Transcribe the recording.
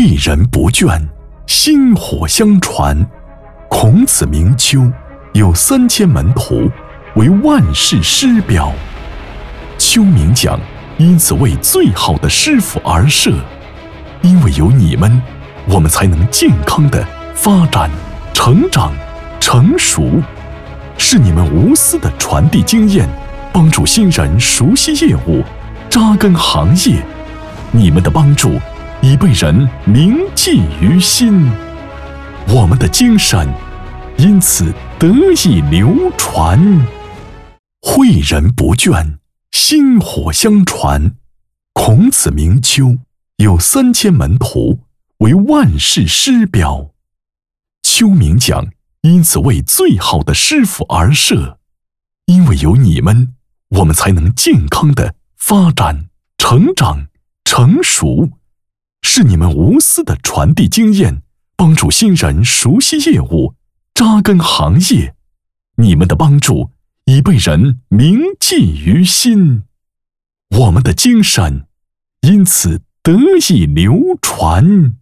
诲人不倦，薪火相传。孔子名丘，有3000门徒，为万世师表。丘明讲，因此为最好的师傅而设。因为有你们，我们才能健康的发展、成长、成熟。是你们无私的传递经验，帮助新人熟悉业务，扎根行业。你们的帮助已被人铭记于心，我们的精神因此得以流传。诲人不倦，薪火相传。孔子名丘，有3000门徒，为万世师表。丘明讲，因此为最好的师傅而设。因为有你们，我们才能健康的发展、成长、成熟。是你们无私的传递经验，帮助新人熟悉业务，扎根行业。你们的帮助已被人铭记于心，我们的精神因此得以流传。